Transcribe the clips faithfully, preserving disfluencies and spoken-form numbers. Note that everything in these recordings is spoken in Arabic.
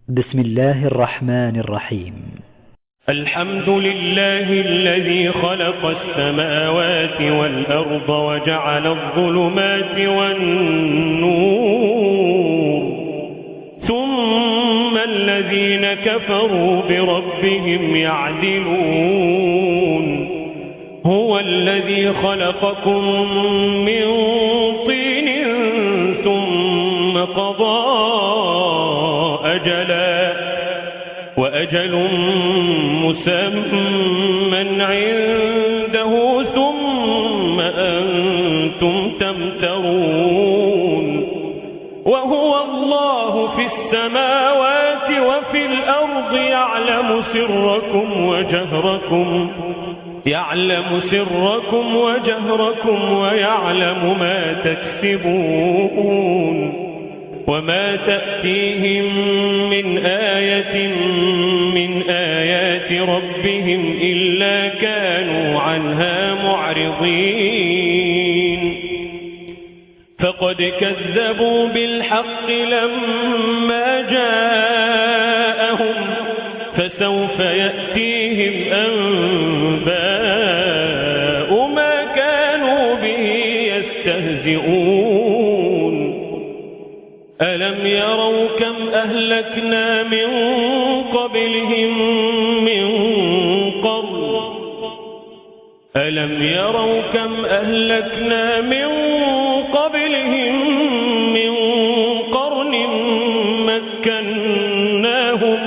بسم الله الرحمن الرحيم. الحمد لله الذي خلق السماوات والأرض وجعل الظلمات والنور ثم الذين كفروا بربهم يعدلون. هو الذي خلقكم من طين ثم قضى أجلا وأجل مسمى عنده ثم أنتم تمترون. وهو الله في السماوات وفي الأرض يعلم سركم وجهركم يعلم سركم وجهركم ويعلم ما تكسبون. وما تأتيهم من آية من آيات ربهم إلا كانوا عنها معرضين. فقد كذبوا بالحق لما جاءهم فسوف يأتيهم أنباء ما كانوا به يستهزئون. ألم يروا كم أهلكنا من قبلهم من قرن ألم يروا كم أهلكنا من قبلهم من قرن مكناهم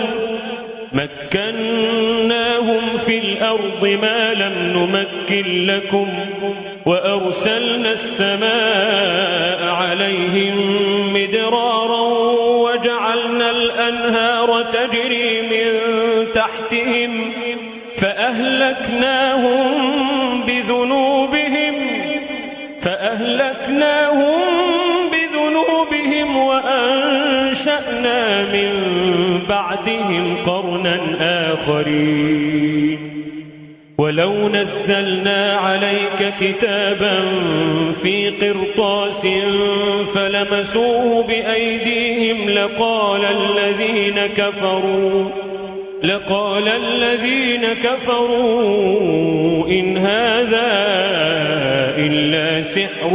مكناهم في الأرض ما لم نمكن لكم وأرسلنا السماء عليهم مدرارا وجعلنا الأنهار تجري من تحتهم فأهلكناهم بذنوبهم فأهلكناهم بذنوبهم وأنشأنا من بعدهم قرنا آخرين. ولو نزلنا عليك كتابا في قرطاس فلمسوه بأيديهم لقال الذين كفروا لقال الذين كفروا إن هذا إلا سحر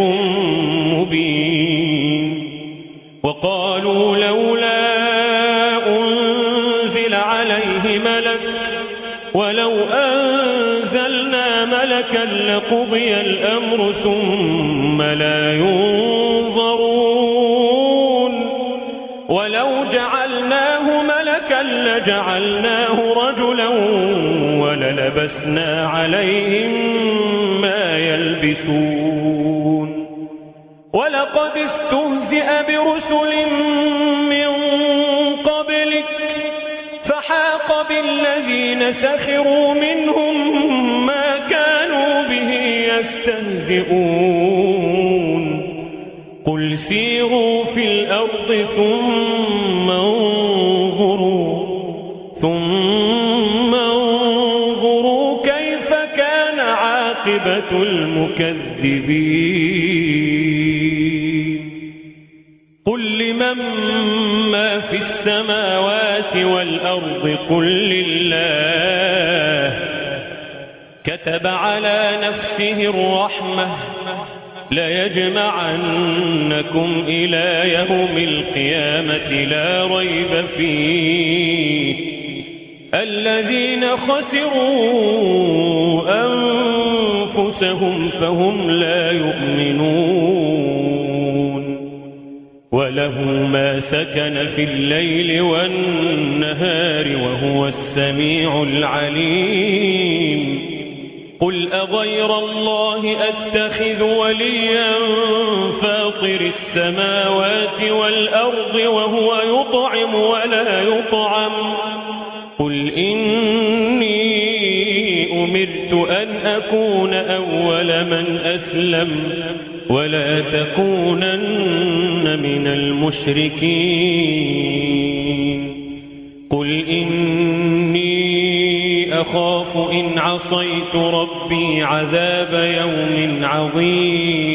مبين. وقالوا لولا أنزل عليه ملك ولو أنزلنا ملكا لقضي الأمر ثم لا ينظرون. ولو جعلناه ملكا لجعلناه رجلا وللبسنا عليهم ما يلبسون. ولقد استهزئ برسل من قبلك فحاق بالذين سخروا منهم ما كانوا به يستهزئون. قل سيروا في الأرض ثم انظروا ثم انظروا كيف كان عاقبة المكذبين. قل لمن ما في السماوات والأرض قل لله كتب على نفسه الرحمة ليجمعنكم إلى يوم القيامة لا ريب فيه الذين خسروا أنفسهم فهم لا يؤمنون. وله ما سكن في الليل والنهار وهو السميع العليم. قل أغير الله أتخذ وليا فاطر السماوات والأرض وهو يطعم ولا يطعم قل إني أمرت أن أكون أول من أسلم ولا تكونن من المشركين. قل إني أخاف إن عصيت ربي عذاب يوم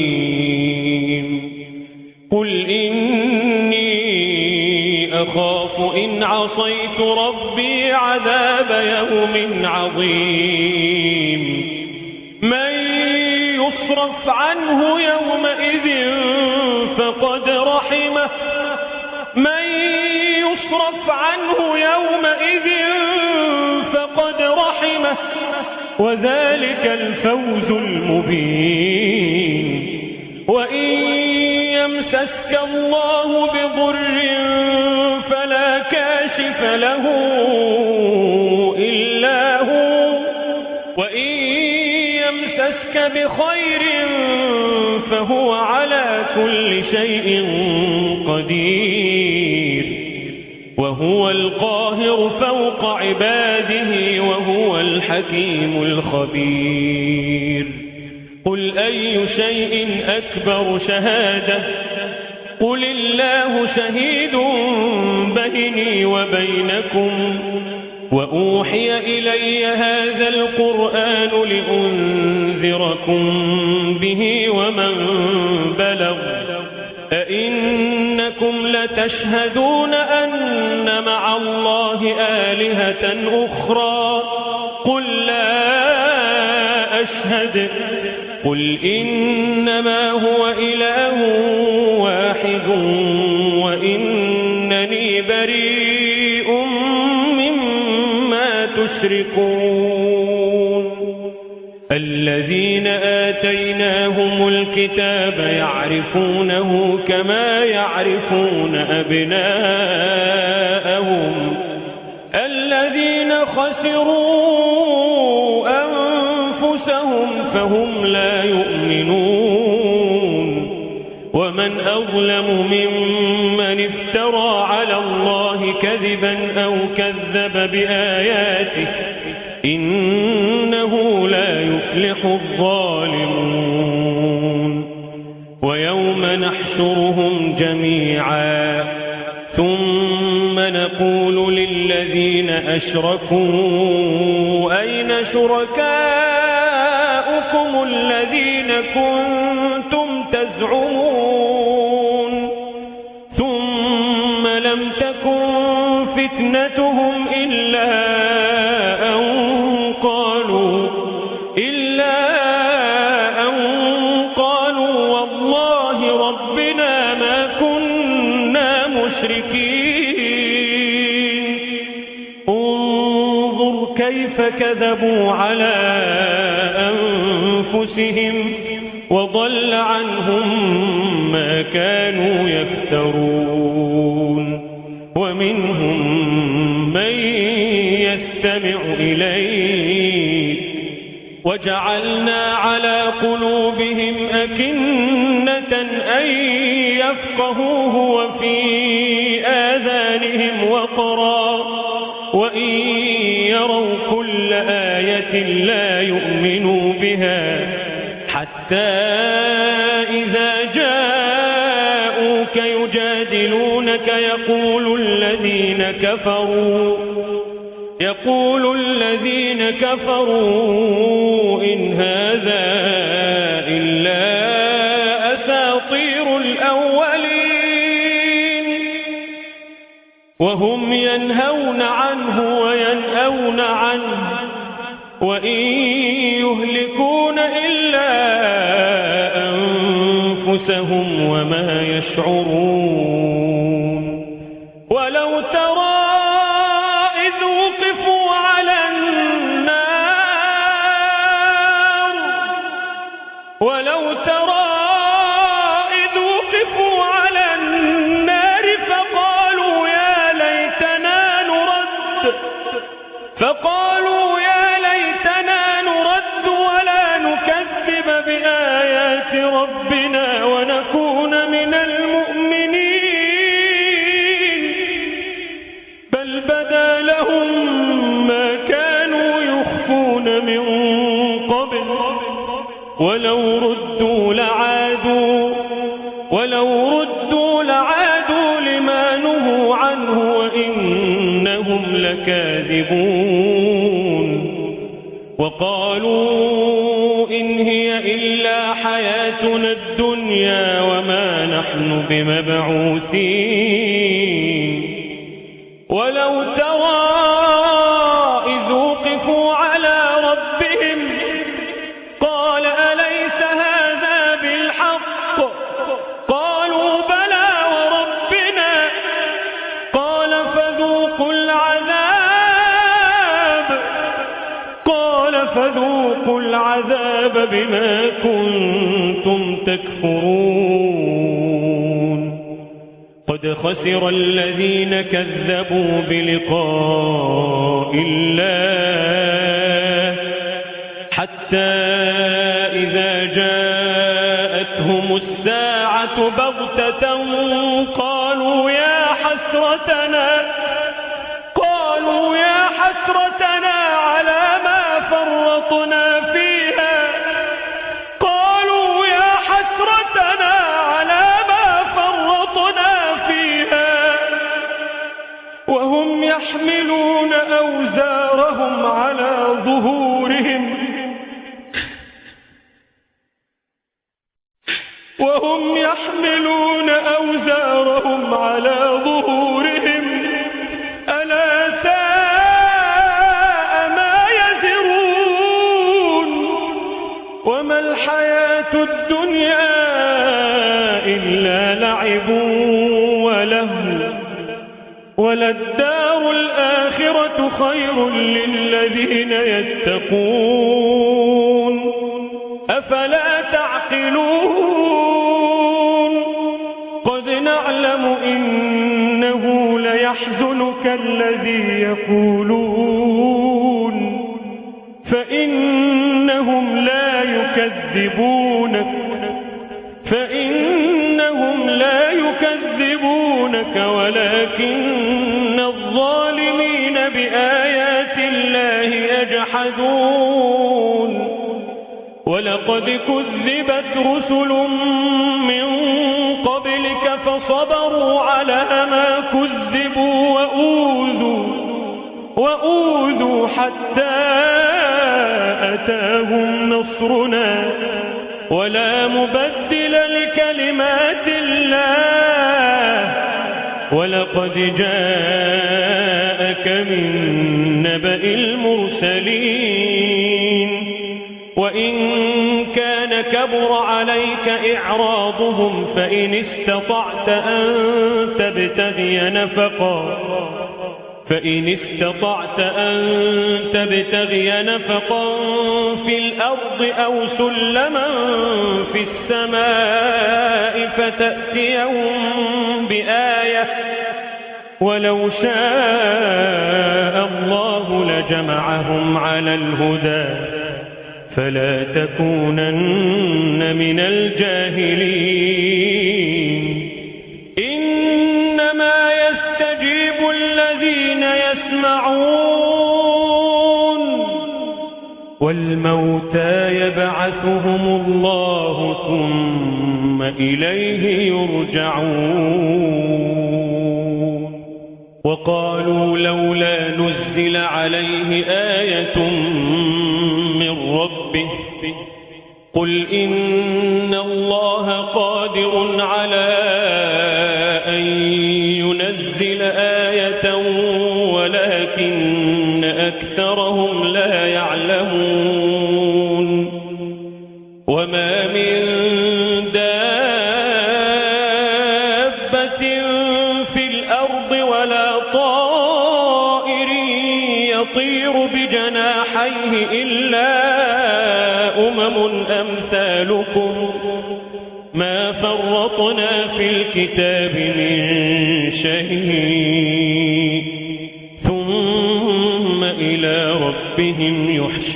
عظيم. قل إني أخاف أخاف إن عصيت ربي عذاب يوم عظيم من يصرف عنه يومئذ فقد رحمه من يصرف عنه يومئذ فقد رحمه وذلك الفوز المبين وإن يمسسك الله بضر فلا كاشف له إلا هو وإن يمسسك بخير فهو على كل شيء قدير وهو القاهر فوق عباده وهو الحكيم الخبير قل أي شيء أكبر شهادة قل الله شهيد بيني وبينكم وأوحي إلي هذا القرآن لأنذركم به ومن بلغ أئنكم لتشهدون أن مع الله آلهة أخرى قل لا أشهد قل إنما هو إله واحد وإنني بريء مما تشركون الذين آتيناهم الكتاب يعرفونه كما يعرفون أبناءهم الذين خسروا أنفسهم فهم لا يؤمنون ومن أظلم ممن افترى على الله كذبا أو كذب بآياته إنه لا يفلح الظالمون ويوم نحشرهم جميعا ثم نقول للذين أشركوا أين شركاؤكم الذين كنتم تزعمون ثم لم تكن فتنتهم إلا أن قالوا إلا أن قالوا والله ربنا ما كنا مشركين انظر كيف كذبوا على أنفسهم وضل عنهم ما كانوا يفترون ومنهم من يستمع إليك وجعلنا على قلوبهم أكنة أن يفقهوه وفي آذانهم وقرا وإن يروا كل آية لا يؤمنوا بها حتى إذا جاءوك يجادلونك يقول الذين كفروا يقول الذين كفروا إن هذا إلا أساطير الأولين وهم ينهون عنه وينأون عنه وإن يهلكون إلا أنفسهم وما يشعرون ولو ترى إذ وقفوا على النار ولو ترى إذ وقفوا على النار فقالوا يا ليتنا نرد فقالوا يا ليتنا نرد ولا نكذب بآيات ربنا ونكون من المؤمنين بل بدا لهم ما كانوا يخفون من قبل ولو ردوا لعادوا ولو ردوا لعادوا لما نهوا عنه وإنهم لكاذبون وقالوا إن هي إلا حياتنا الدنيا وما نحن بمبعوثين ولو ترى إذ وقفوا على ربهم قال أليس هذا بالحق قالوا بلى وربنا قال فذوقوا العذاب قال فذوقوا العذاب بما كنتم تكفرون قد خسر الذين كذبوا بلقاء الله حتى إذا جاءتهم الساعة بغتة قالوا يا حسرتنا قالوا يا حسرتنا على ما فرطنا فيها قالوا يا حسرتنا على ما فرطنا فيها وهم يحملون أوزارهم على ظهورهم وهم يحملون أوزارهم على ظهورهم ألا ساء ما يزرون وما الحياة الدنيا إلا لعب ولهو وللدار الآخرة خير للذين يتقون أفلا تعقلون قد نعلم إنه ليحزنك الذي يقولون فإنهم لا يكذبونك فإنهم لا يكذبونك ولكن الظالمين بآيات الله يجحدون ولقد كذبت رسل من قبلك فصبروا على ما كذبوا وأوذوا وأوذوا حتى أتاهم نصرنا ولا مبدل لكلمات الله ولقد جاءك من نبأ المرسلين وإن كان كبر عليك إعراضهم فإن استطعت أن تبتغي نفقا فإن استطعت أن تبتغي نفقا في الأرض أو سلما في السماء فتأتيهم بآية ولو شاء الله لجمعهم على الهدى فلا تكونن من الجاهلين إنما يستجيب الذين يسمعون والموتى يبعثهم الله ثم إليه يرجعون وقالوا لولا نزل عليه آية من ربه قل إن الله قادر على أن ينزل آية ولكن أكثرهم لا يعلمون وما من دابة في الأرض ولا طائر يطير بجناحيه إلا أمم أمثالكم ما فرطنا في الكتاب من شيء ثم إلى ربهم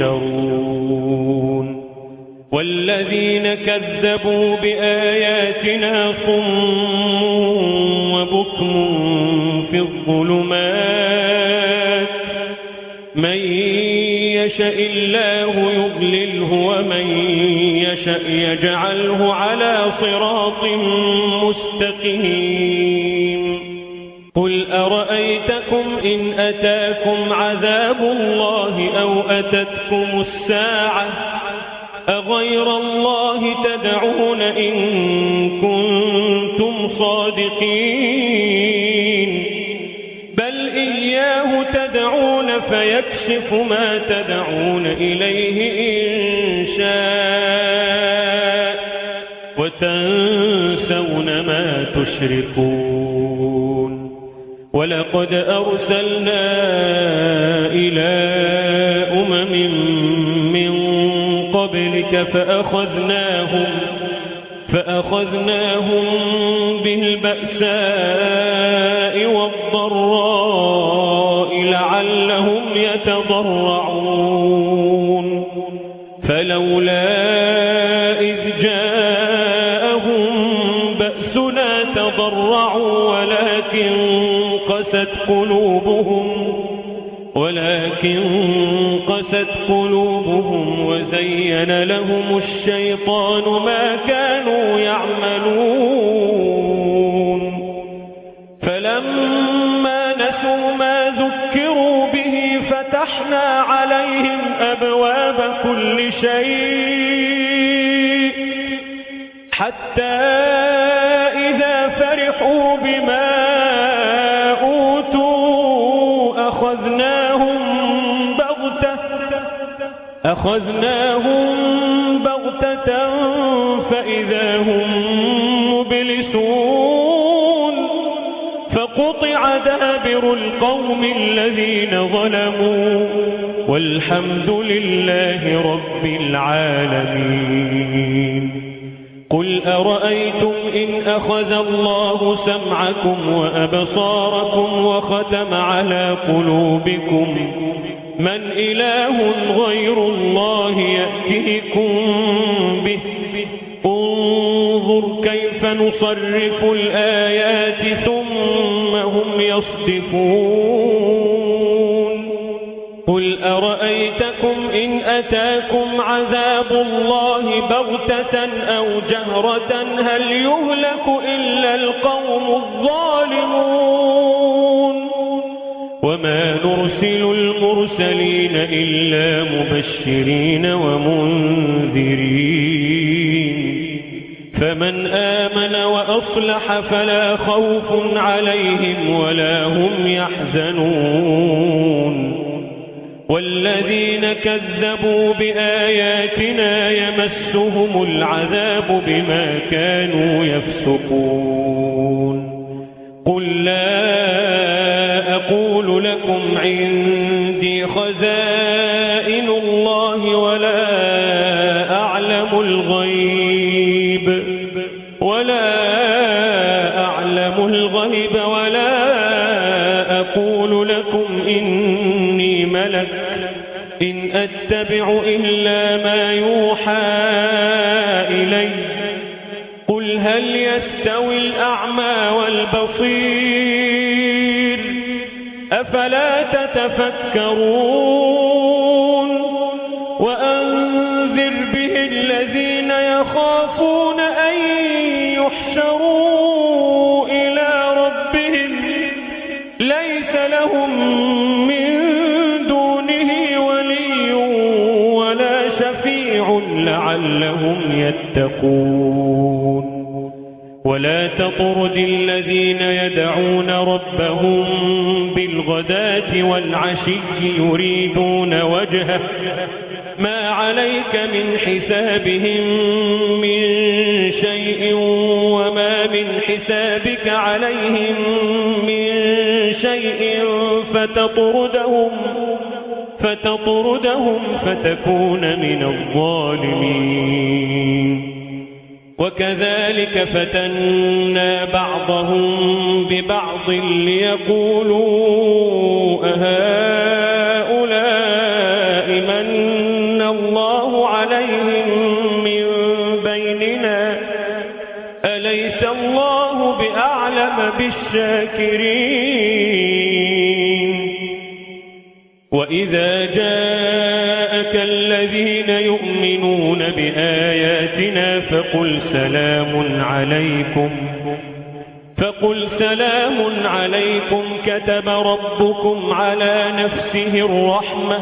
يحشرون والذين كذبوا بآياتنا صم وبكم في الظلمات من يشاء الله يضلله ومن يشاء يجعله على صراط مستقيم قل أرأيتكم إن أتاكم عذاب الله أو أتتكم الساعة أغير الله تدعون إن كنتم صادقين بل إن إياه تدعون فيكشف ما تدعون إليه إن شاء وتنسون ما تشركون. ولقد أرسلنا إلى أمم من قبلك فأخذناهم فأخذناهم بالبأساء والضراء لعلهم يتضرعون. فلولا إذ جاءهم بأسنا تضرعوا ولكن قست قلوبهم ولكن قست قلوبهم وزين لهم الشيطان ما كانوا يعملون. فلما نسوا ما ذكروا به فتحنا عليهم أبواب كل شيء حتى إذا فرحوا بما أوتوا أخذناهم بغتة أخذناهم بغتة فإذا هم مبلسون. فقطع دابر القوم الذين ظلموا والحمد لله رب العالمين. قل أرأيتم إن أخذ الله سمعكم وأبصاركم وختم على قلوبكم من إله غير الله يأتيكم به انظر كيف نصرف الآيات ثم هم يصدفون. قل أرأيتكم إن أتاكم عذاب الله بغتة أو جهرة هل يهلك إلا القوم الظالمون. وما نرسل المرسلين إلا مبشرين ومنذرين فمن آمن وأصلح فلا خوف عليهم ولا هم يحزنون. والذين كذبوا بآياتنا يمسهم العذاب بما كانوا يفسقون. قل لا أقول لكم عندي خزائن الله ولا أعلم الغيب ولا أعلم الغيب ولا أقول لكم إني ملك إن أتبع إلا ما يوحى إلي. قل هل يستوي الأعمى والبصير أفلا تتفكرون. وأنذر به الذين يخافون أن يحشروا إلى ربهم ليس لهم من دونه ولي ولا شفيع لعلهم يتقون. ولا تطرد الذين يدعون ربهم بالغداة والعشي يريدون وجهه ما عليك من حسابهم من شيء وما من حسابك عليهم من شيء فتطردهم فتطردهم فتكون من الظالمين. وكذلك فتنا بعضهم ببعض ليقولوا أهؤلاء من الله عليهم من بيننا أليس الله بأعلم بالشاكرين. وإذا جاءك الذين يؤمنون بآياتنا فقل سلام عليكم فقل سلام عليكم كتب ربكم على نفسه الرحمة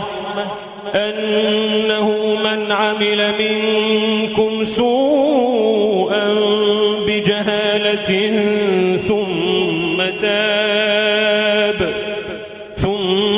أنه من عمل منكم سوءا بجهالة ثم تاب ثم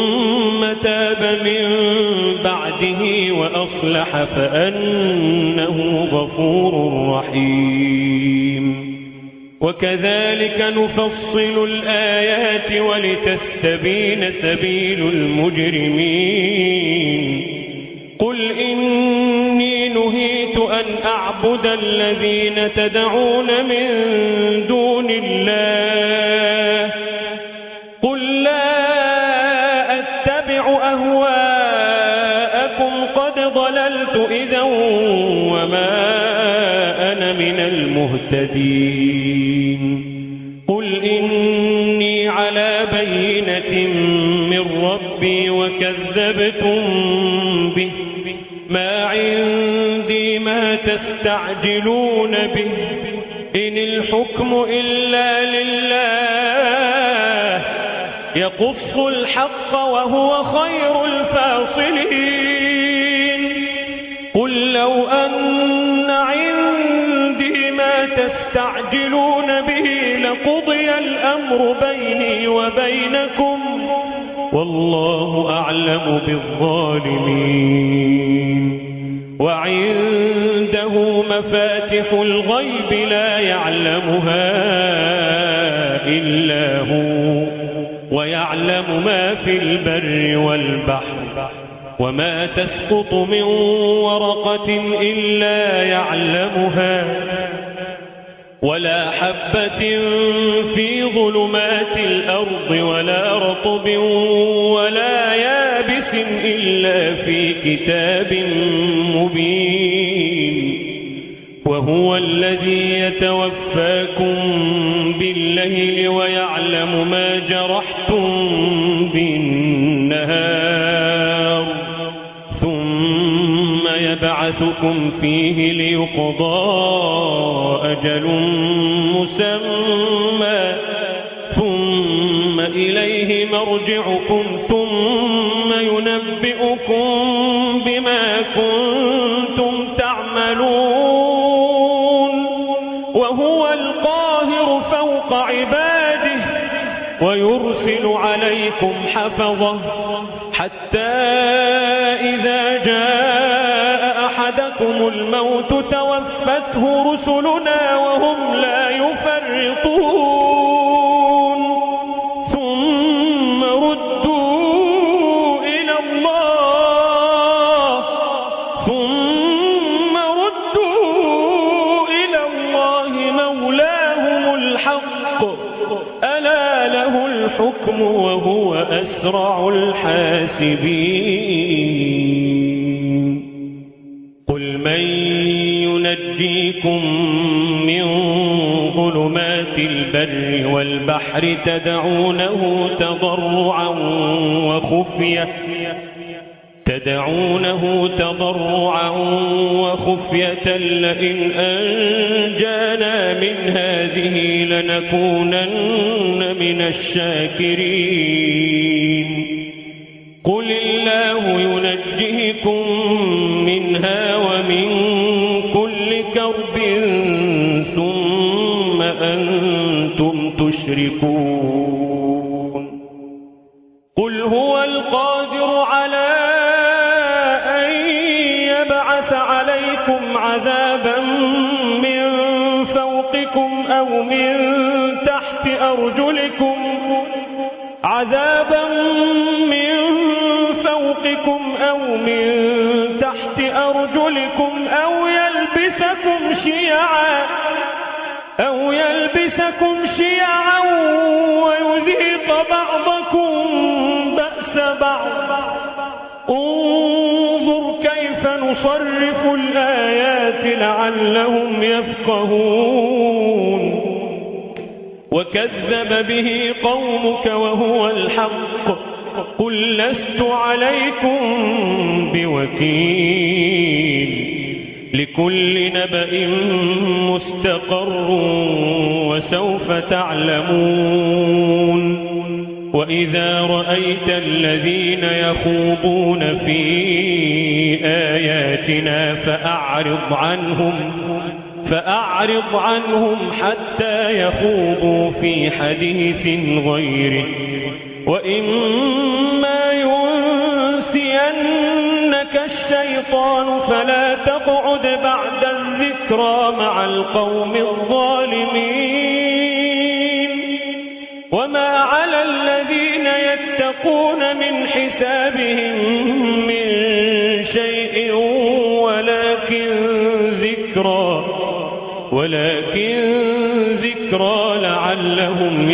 تاب من بعده وأصلح فأنه غفور رحيم. وكذلك نفصل الآيات ولتستبين سبيل المجرمين. قل إني نهيت أن أعبد الذين تدعون من دون الله قل لا أتبع أهواءكم قد ضللت إذا وما أنا من المهتدين. قل إني على بينة من ربي وكذبتم به ما عندي ما تستعجلون به إن الحكم إلا لله يقص الحق وهو خير الفاصلين. قل لو أن عندي ما تستعجلون به لقضي الأمر بيني وبينكم والله أعلم بالظالمين. وعنده مفاتح الغيب لا يعلمها إلا هو ويعلم ما في البر والبحر وما تسقط من ورقة إلا يعلمها ولا حبة في ظلمات الأرض ولا رطب ولا يابس إلا في كتاب مبين. وهو الذي يتوفاكم بالليل ويعلم ما جرحتم بالنهار ثم يبعثكم فيه ليقضى أجل مسمى ثم إليه مرجعكم ثم ينبئكم بما كنتم تعملون. وهو القاهر فوق عباده ويرسل عليكم حفظه حتى إذا جاء أحدكم الموت توفته رسلنا وهم لا يفرطون ثم ردوا إلى الله ثم ردوا إلى الله مولاهم الحق ألا له الحكم وهو أسرع الحاسبين. قل من ينجيكم من ظلمات البر والبحر تدعونه تضرعا وخفية تدعونه تضرعا وخفية لئن أنجانا من هذه لنكونن من الشاكرين. قل الله ينجيكم منها ومن كل كرب ثم أنتم تشركون. قل هو القادر على أن يبعث عليكم عذابا من فوقكم أو من تحت أرجلكم عذابا من فوقكم أو من تحت أرجلكم أو يلبسكم شيعا أو يلبسكم شيعا ويذيق بعضكم بأس بعض. انظر كيف نصرف الآيات لعلهم يفقهون. وكذب به قومك وهو الحق قل لست عليكم بوكيل لكل نبأ مستقر وسوف تعلمون. وإذا رأيت الذين يخوضون في آياتنا فأعرض عنهم فأعرض عنهم حتى يخوضوا في حديث غيره وإما ينفعون فلا تقعد بعد الذكرى مع القوم الظالمين وما على الذين يتقون من حسابهم من شيء ولكن ذكرى ولكن ذكرى لعلهم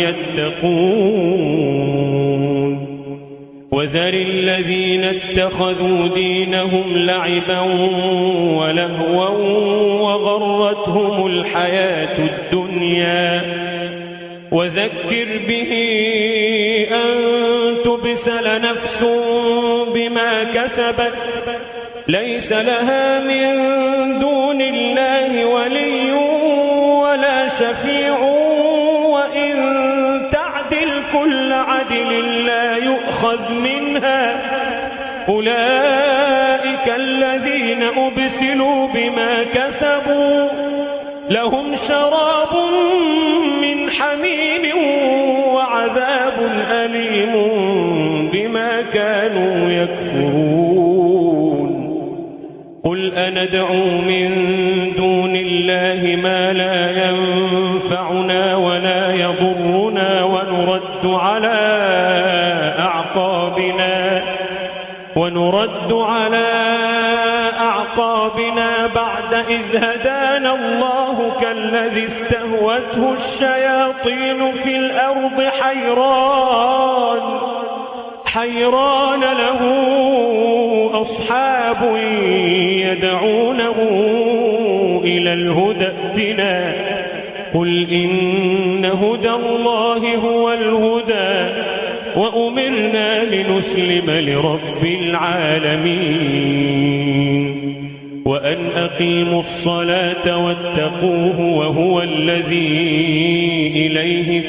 يتقون وذر الذين اتخذوا دينهم لعبا ولهوا وغرتهم الحياة الدنيا وذكر به أن تبسل نفس بما كسبت ليس لها من دون الله ولي ولا شفيع وإن تعدل كل عدل لا يؤخذ منها أولئك الذين أبسلوا بما كسبوا لهم شراب من حميم وعذاب أليم بما كانوا يكفرون قل أندعو من دون الله ما لا ينفعنا ولا يضرنا ونرد على أعقابنا ونرد على أعقابنا بعد إذ هدانا الله كالذي استهوته الشياطين في الأرض حيران حيران له أصحاب يدعونه إلى الهدى ائتنا قل إن هدى الله هو الهدى وأمرنا لنسلم لرب العالمين وأن أقيموا الصلاة واتقوه وهو الذي إليه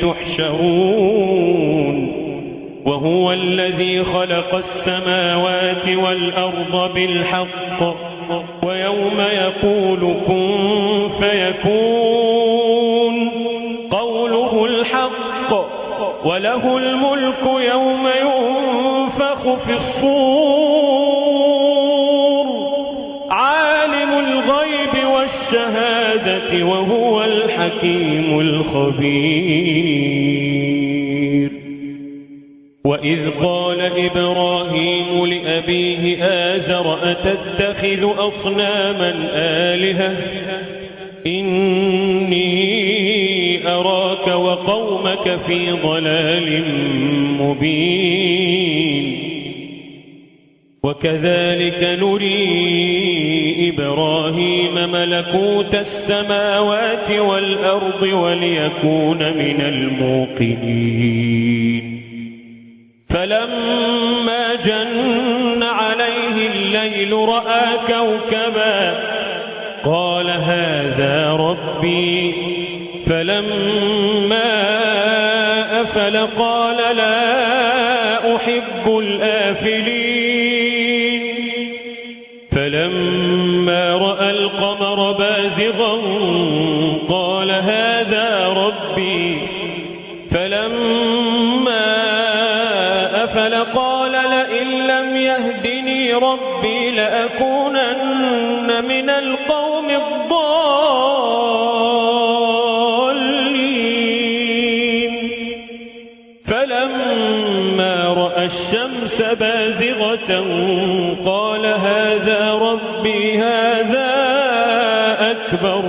تحشرون وهو الذي خلق السماوات والأرض بالحق ويوم يقول كن فيكون قوله الحق وله الملك يوم ينفخ في الصور عالم الغيب والشهادة وهو الحكيم الخبير وإذ قال إبراهيم لأبيه آزر أتتخذ أصناما آلهة إني أراك وقومك في ضلال مبين وكذلك نري إبراهيم ملكوت السماوات والأرض وليكون من الموقنين فلما جن عليه الليل رأى كوكبا قال هذا ربي فلما أفل قال لا أحب الآفلين فلما رأى القمر بازغا قال هذا ربي فلما أفل قال لئن لم يهدني ربي لأكونن من القوم الضالين فلما رأى الشمس بازغة قال هذا ربي هذا أكبر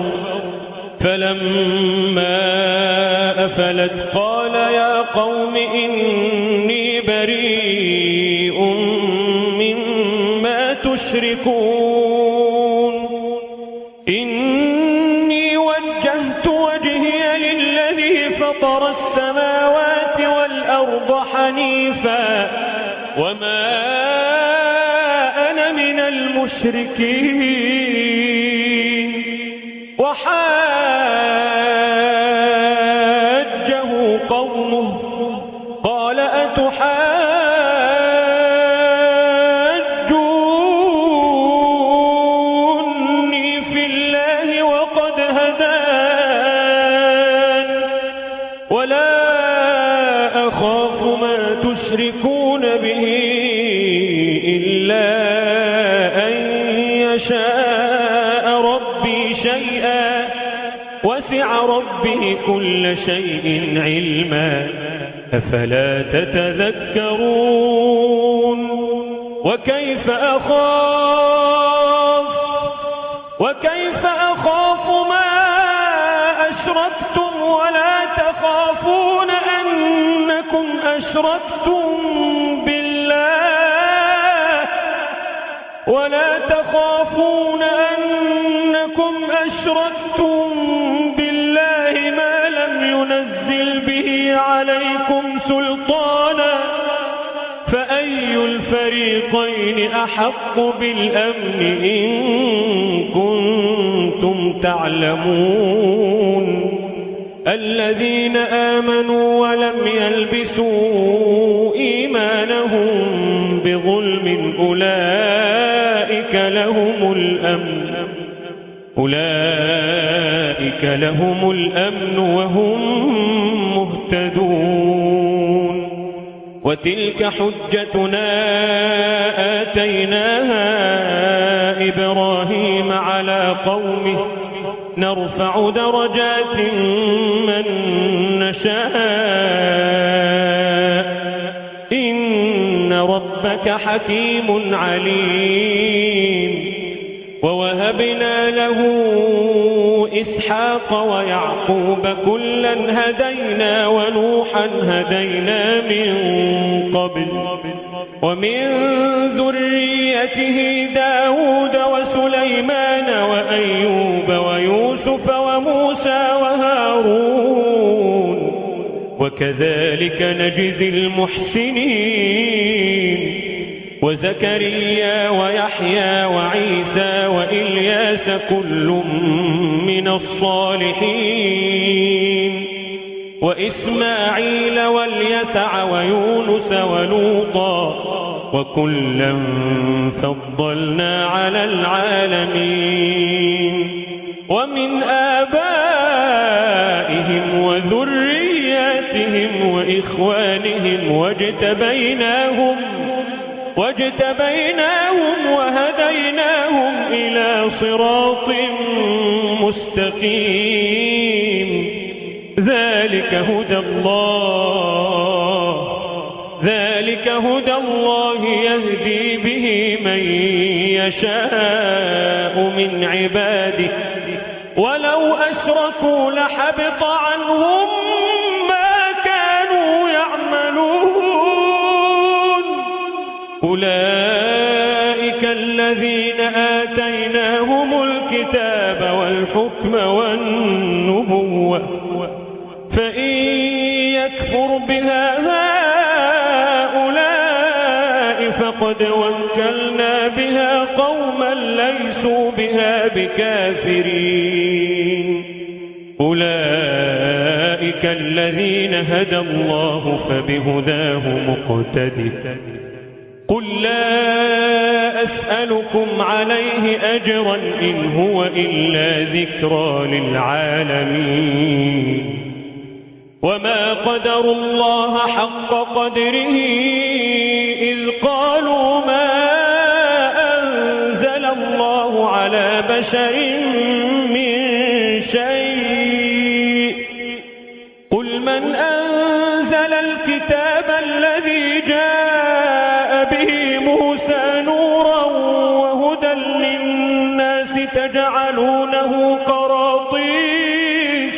فلما أفلت قال يا قوم إني بريء مما تشركون إني وجهت وجهي للذي فطر السماوات والأرض حنيفا وما أنا من المشركين وحاجه قومه قال أتحاجوني في الله وقد هدان ولا أخاف ما تشركون به إلا أن يشاء وسع ربه كل شيء علما أفلا تتذكرون وكيف أخاف وكيف أخاف ما أشركتم ولا تخافون أنكم أشركتم بالله ولا تخافون أنكم أشركتم بالله ما لم ينزل به عليكم سلطانا فأي الفريقين أحق بالأمن إن كنتم تعلمون الذين آمنوا ولم يلبسوا إيمانهم بظلم أولئك لهم الأمن أولئك لهم الأمن وهم مهتدون وتلك حجتنا آتيناها إبراهيم على قومه نرفع درجات من نشاء إن ربك حكيم عليم ووهبنا له إسحاق ويعقوب كلا هدينا ونوحا هدينا من قبل ومن ذريته داود وسليمان وأيوب ويوسف وموسى وهارون وكذلك نجزي المحسنين وزكريا ويحيى وعيسى وإلياس كل من الصالحين وإسماعيل واليسع ويونس ولوطا وكلا فضلنا على العالمين ومن آبائهم وذرياتهم وإخوانهم واجتبيناهم واجتبيناهم وهديناهم إلى صراط مستقيم ذلك هدى الله ذلك هدى الله يهدي به من يشاء من عباده ولو أشركوا لحبط عنهم ما كانوا يعملون أولئك الذين آتيناهم الكتاب والحكم والنبوة فإن يكفر بها هؤلاء فقد وكلنا بها قوما ليسوا بها بكافرين أولئك الذين هدى الله فبهداه مقتدٍ قل لا أسألكم عليه أجرا إن هو إلا ذكرى للعالمين وما قدروا الله حق قدره إذ قالوا ما أنزل الله على بشر من شيء قل من أنزل الكتاب الذي جاء به موسى نورا وهدى للناس تجعلونه قراطيس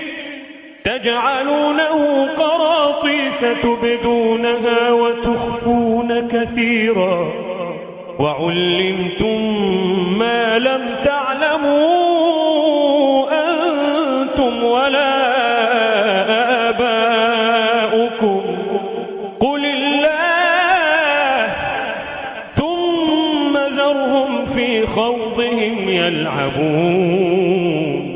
تجعلونه قراطيس تبدونها وتخفون كثيرا وعلمتم ما لم تعلموا أنتم ولا آباؤكم قل الله ثم ذرهم في خوضهم يلعبون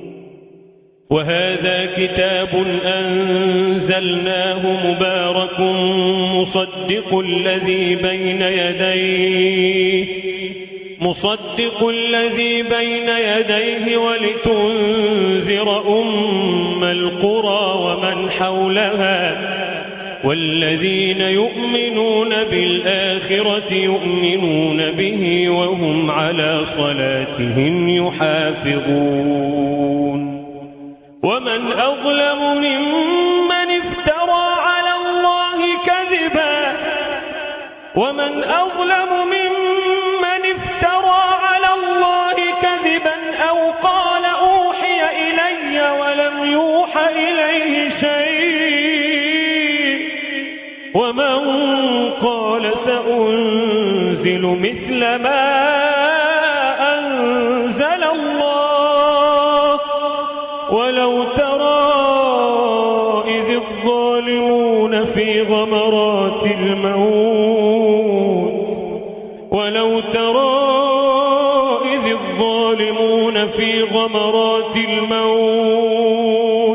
وهذا كتاب أنزلناه مبارك مصدق الذي بين يديه مصدق الذي بين يديه ولتنذر أم القرى ومن حولها والذين يؤمنون بالآخرة يؤمنون به وهم على صلاتهم يحافظون ومن أظلم ممن افترى على الله كذبا ومن أظلم ممن افترى على الله كذبا أو قال أوحي إلي ولم يوحى إليه شيء ومن قال سأنزل مثل ما أنزل الله ولو ترى إذ الظالمون في غمرات الموت ولو ترى إذ الظالمون في غمرات الموت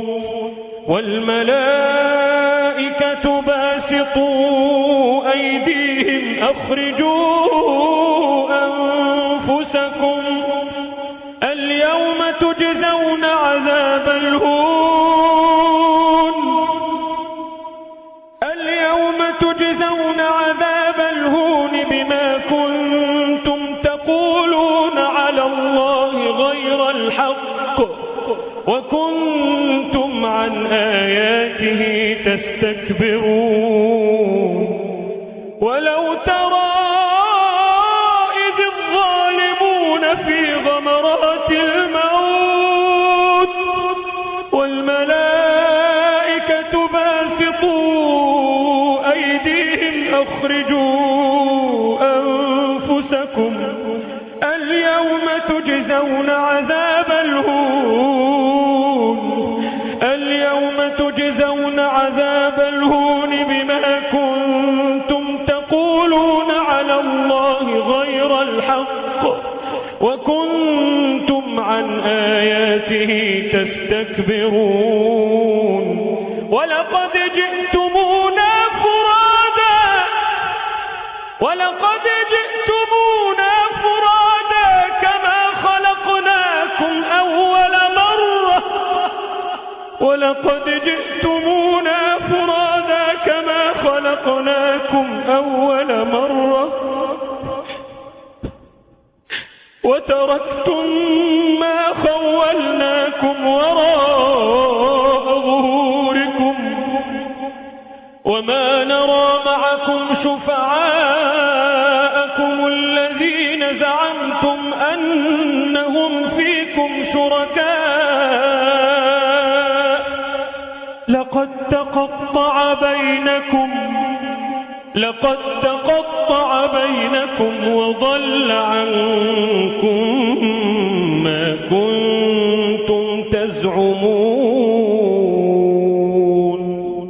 والملائكة باسطوا أيديهم أخرجوا أنفسكم اليوم تجزون عذاب الهون اليوم تجزون عذاب الهون بما كنتم تقولون على الله غير الحق وكنتم عن آياته تستكبرون ولو ترى إذ الظالمون في غمرات الموت والملائكة باسطوا أيديهم أخرجوا أنفسكم اليوم تجزون عذاب الهون اليوم تجزون عذاب الهون بما كنتم تقولون على الله غير الحق وكنتم عن آياته تستكبرون ولقد جئتمونا فرادا ولقد جئتمونا فرادا كما خلقناكم أول مرة ولقد جئتمونا فرادا كما خلقناكم أول مرة وتركتم ما خولناكم وراء ظهوركم وما نرى معكم شفعاءكم الذين زعمتم أنهم فيكم شركاء لقد تقطع بينكم لقد تقطع بينكم وضل عنكم ما كنتم تزعمون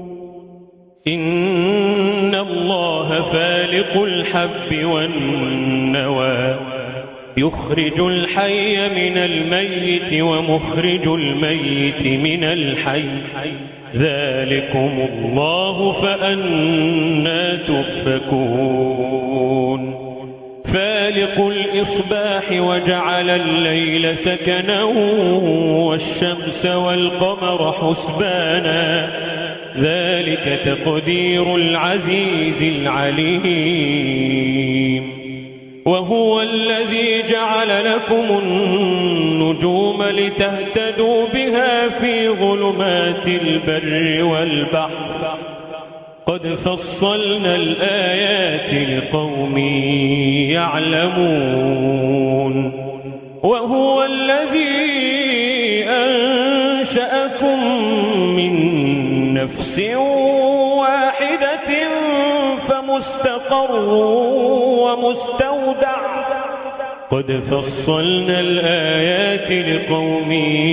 إن الله فالق الحب والنوى يخرج الحي من الميت ومخرج الميت من الحي ذلكم الله فأنى تؤفكون فالق الإصباح وجعل الليل سكنا والشمس والقمر حسبانا ذلك تقدير العزيز العليم وهو الذي جعل لكم النجوم لتهتدوا بها في ظلمات البر والبحر قد فصلنا الآيات لقوم يعلمون وهو الذي أنشأكم من نفس واحدة فمستقر ومستودع قد فصلنا الآيات لقوم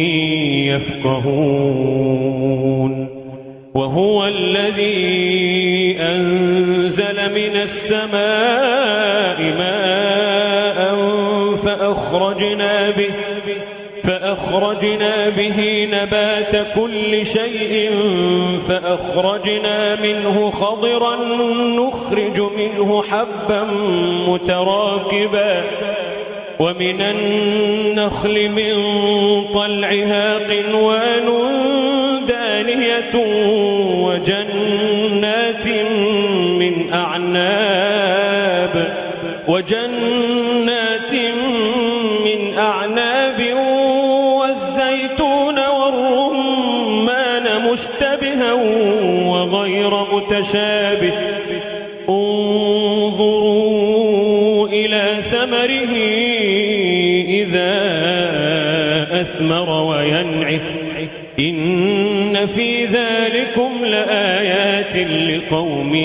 يفقهون وهو الذي أنزل من السماء ماء فأخرجنا به فأخرجنا به نبات كل شيء فأخرجنا منه خضرا نخرج منه حبا متراكبا ومن النخل من طلعها قنوان دانية وجنات من أعناب وجنات من أعناب والزيتون والرمان متشابه انظروا إلى ثمره إذا أثمر وينعه إن في ذلكم لآيات لقوم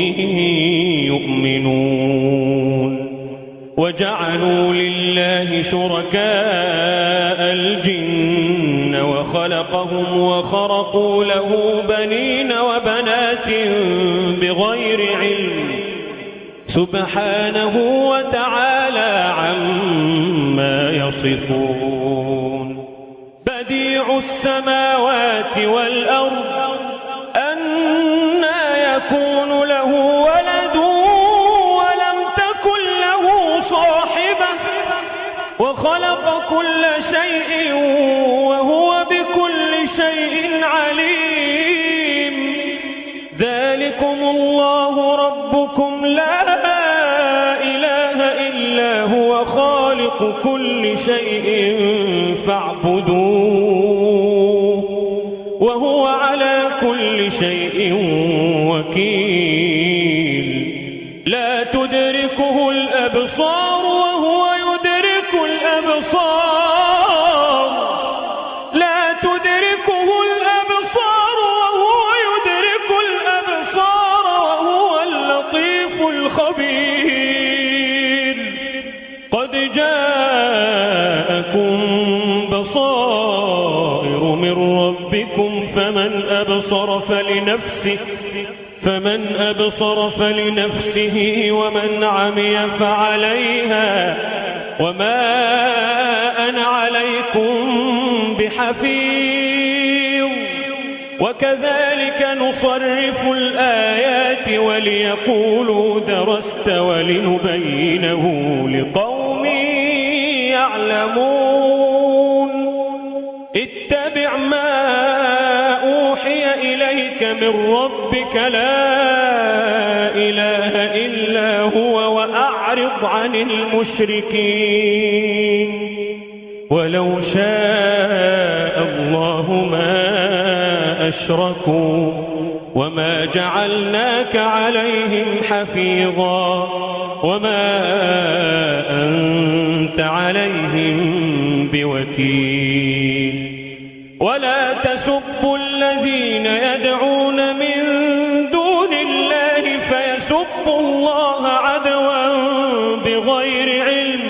يؤمنون وجعلوا لله شركاء الجن وخلقهم وخرقوا له بنين وبنات بغير علم سبحانه وتعالى عما يصفون بديع السماوات والأرض أنى يكون له ولد ولم تكن له صاحبة وخلق كل شيء وهو بكل شيء عليم ذلكم الله ربكم لا إله إلا هو خالق كل شيء فاعبدوه وهو على كل شيء وكيل لا تدركه الأبصار وهو يدرك الأبصار لا تدركه الأبصار وهو يدرك الأبصار وهو اللطيف الخبير قد جاءكم بصائر من ربكم فمن أبصر فلنفسه فمن أبصر فلنفسه ومن عمي فعليها وما أنا عليكم بحفيظ وكذلك نصرف الآيات وليقولوا درست ولنبينه لقوم يعلمون اتبع ما أوحي إليك من ربك لا إله إلا هو وأعرض عن المشركين ولو شاء الله ما أشركوا وما جعلناك عليهم حفيظا وما أنت عليهم بوكيل ولا تسبوا الذين يدعون من دون الله فيسبوا الله عدوا بغير علم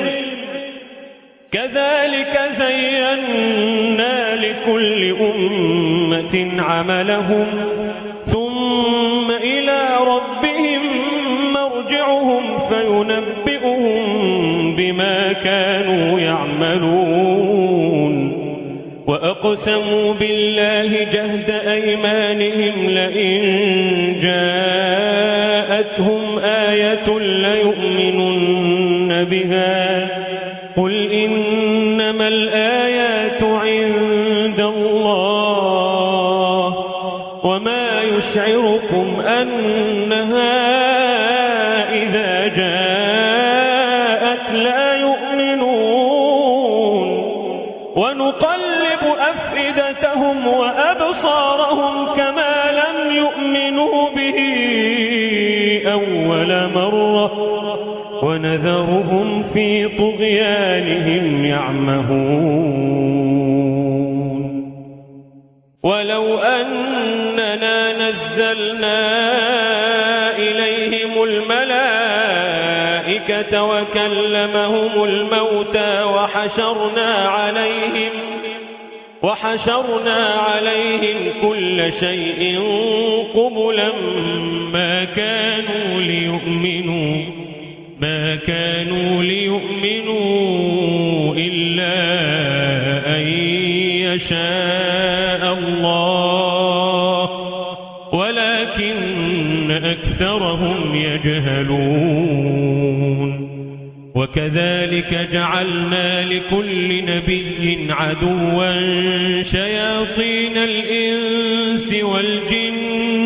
كذلك زينا لكل أمة عملهم ثم إلى ربهم مرجعهم فينبئهم بما كانوا يعملون وأقسموا بالله جهد أيمانهم لئن جاءتهم آية ليؤمنن بها قل إنما الآيات عند الله وما يشعركم أنها إذا جاءت لا يؤمنون ونقلب أفئدتهم وأبصارهم كما لم يؤمنوا به أول مرة ونذرهم في طغيانهم يعمهون ولو أننا نزلنا إليهم الملائكة وكلمهم الموتى وحشرنا عليهم وحشرنا عليهم كل شيء قبلا ما كانوا ليؤمنوا ما كانوا ليؤمنوا إلا أن يشاء الله ولكن أكثرهم يجهلون وكذلك جعلنا لكل نبي عدوا شياطين الإنس والجن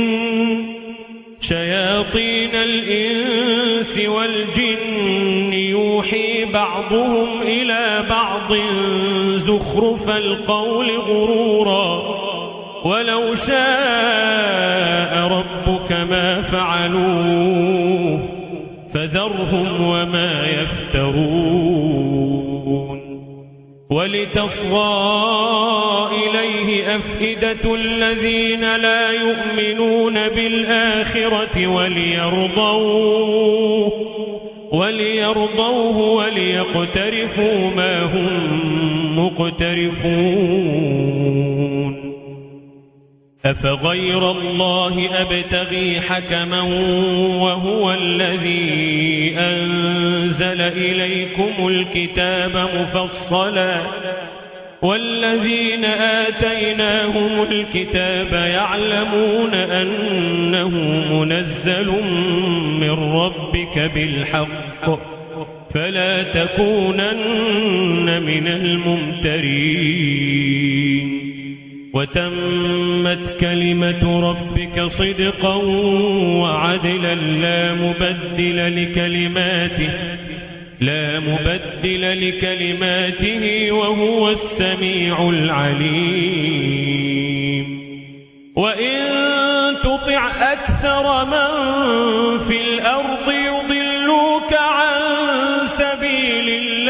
شياطين الإنس والجن يوحي بعضهم إلى بعض زخرف القول غرورا ولو شاء ربك ما فعلوه فذرهم وما يفترون ولتصغى إليه أفئدة الذين لا يؤمنون بالآخرة وليرضوه وليرضوه وليقترفوا ما هم مقترفون أفغير الله أبتغي حكما وهو الذي أنزل إليكم الكتاب مفصلا والذين آتيناهم الكتاب يعلمون أنه منزل من ربك بالحق فلا تكونن من الممترين وتمت كلمة ربك صدقا وعدلا لا مبدل لكلماته لا مبدل لكلماته وهو السميع العليم وإن تطع أكثر من في الأرض يضلوك عن سبيل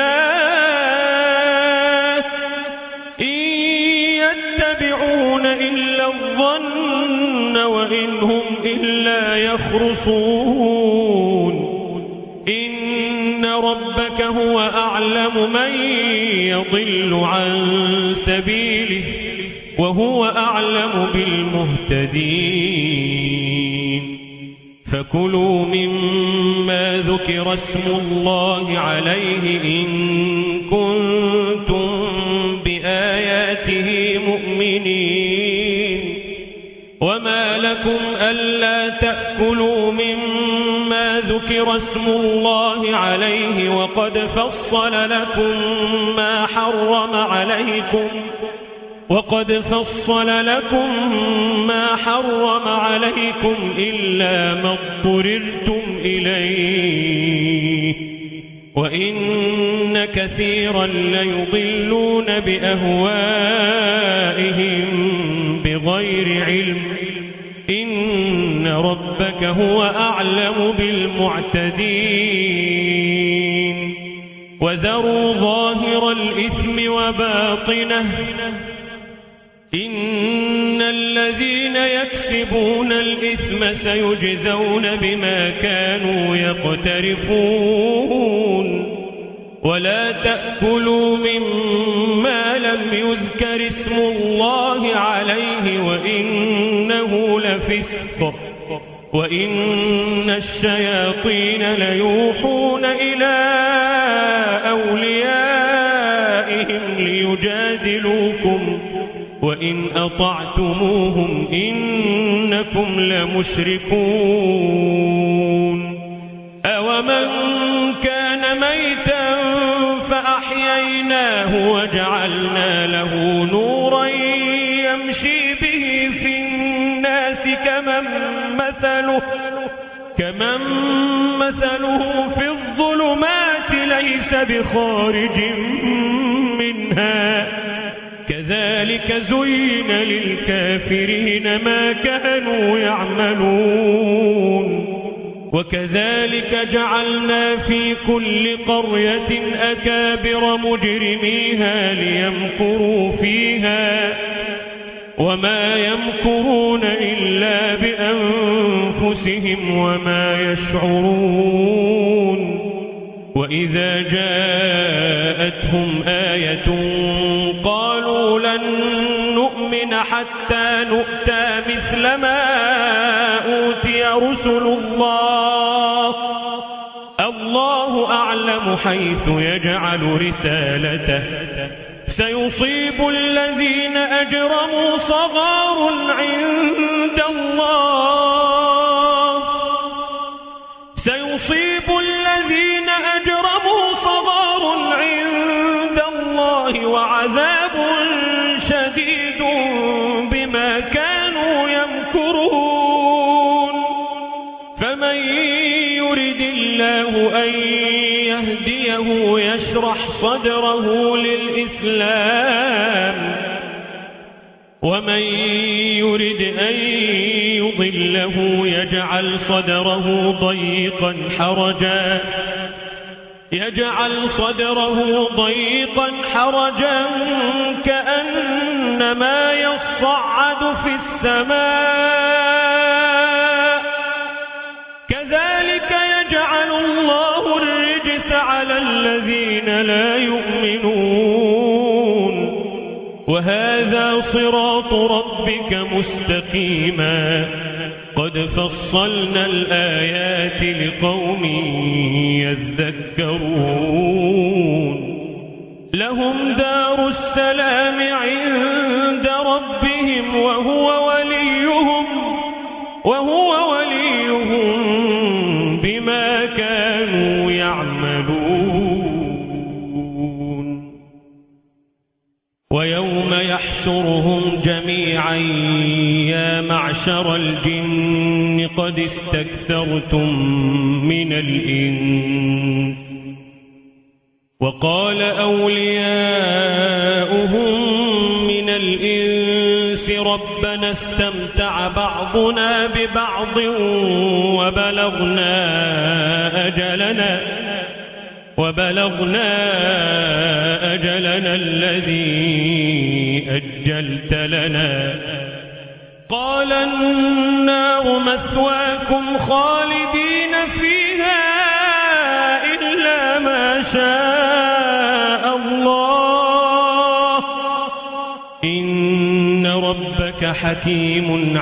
الله إن يتبعون إلا الظن وإن هم إلا يخرصون إن ربك هو أعلم من يضل عن سبيله وهو أعلم بالمهتدين فكلوا مما ذكر اسم الله عليه إن كنتم بآياته مؤمنين وما لكم ألا تأكلوا مما ذكر اسم الله عليه وقد فصل لكم ما حرم عليكم وقد فصل لكم ما حرم عليكم إلا ما اضطررتم إليه وإن كثيرا ليضلون بأهوائهم بغير علم إن ربك هو أعلم بالمعتدين وذروا ظاهر الإثم وباطنه إن الذين يكسبون الإثم سيجزون بما كانوا يقترفون ولا تأكلوا مما لم يذكر اسم الله عليه وإنه لفسق وإن الشياطين ليوحون إلى أوليائهم ليجادلوكم وإن أطعتموهم إنكم لمشركون أومن كان ميتا فأحييناه وجعلنا له نورا يمشي به في الناس كمن مثله كمن مثله في الظلمات ليس بخارج منها كذلك زين للكافرين ما كانوا يعملون وكذلك جعلنا في كل قرية أكابر مجرميها ليمكروا فيها وما يمكرون إلا بأنفسهم وما يشعرون وإذا جاءتهم آية قالوا لن نؤمن حتى نؤتى مثل ما أوتي رسل الله الله أعلم حيث يجعل رسالته سيصيب الذين أجرموا صغار عند الله سيصيب الذين أجرموا صغار عند الله وعذاب شديد بما كانوا يمكرون فمن يرد الله أن يهديه يشرح صدره للإسلام ومن يرد أن يضله يجعل صدره ضيقا حرجا يجعل صدره ضيقا حرجا كأنما يصعد في السماء كذلك يجعل الله الرجس على الذين لا يؤمنون وهذا صراط ربك مستقيما قد فصلنا الآيات لقوم يذكرون لهم دار السلام عند ربهم وهو وليهم وهو وليهم بما كانوا يعملون ويوم يحشرهم جميعا يا معشر الجن قد استكثرتم من الإنس وقال أولياؤهم من الإنس ربنا استمتع بعضنا ببعض وبلغنا أجلنا وبلغنا أجلنا الذي أجلت لنا قال النار مثواكم خالدين فيها إلا ما شاء الله إن ربك حكيم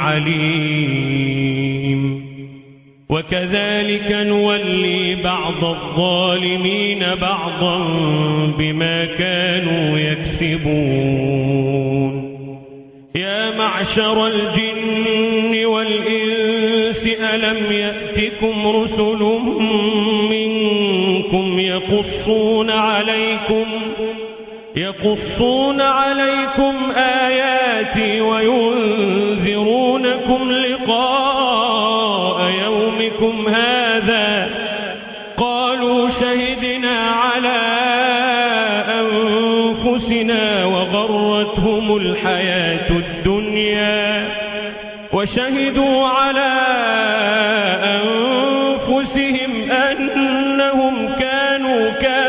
عليم وكذلك نولي بعض الظالمين بعضا بما كانوا يكسبون يا معشر الجن والإنس ألم يأتكم رسل منكم يقصون عليكم يقصون عليكم آياتي وينذرونكم لقاء يومكم هذا قالوا شهدنا على أنفسنا وغرتهم الحياة الدنيا وشهدوا على أنفسهم أنهم كانوا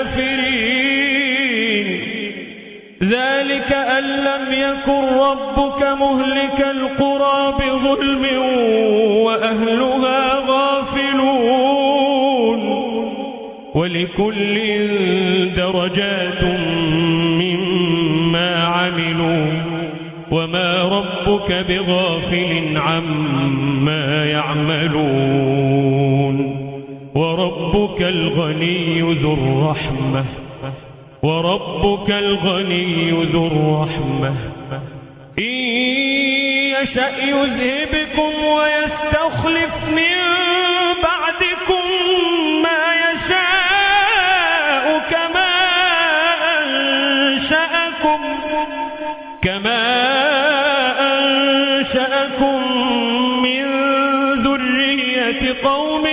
كافرين ذلك أن لم يكن ربك مهلك القرى بظلم وأهلها غافلون ولكل درجات مما عملوا وما ربك بغافل عما يعملون وربك الغني ذو الرحمة وربك الغني ذو الرحمة إن يشأ يذهبكم ويستخلف من بعدكم ما يشاء كما أنشأكم كما أنشأكم من ذرية قوم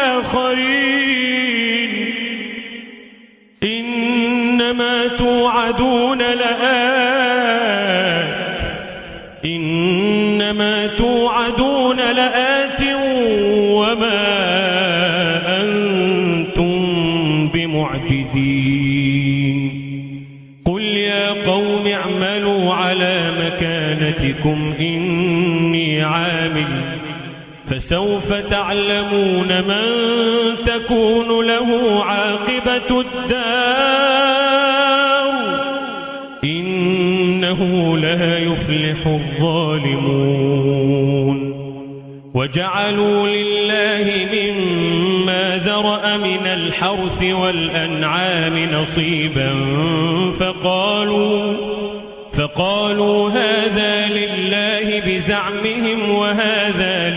آخرين إنما توعدون لآت إنما توعدون لآت وما أنتم بمعجزين قل يا قوم اعملوا على مكانتكم إني عامل فسوف تعلمون من تكون له عاقبة الدار إنه لا يفلح الظالمون وجعلوا لله مما ذرأ من الحرث والأنعام نصيبا فقالوا فقالوا هذا لله بزعمهم وهذا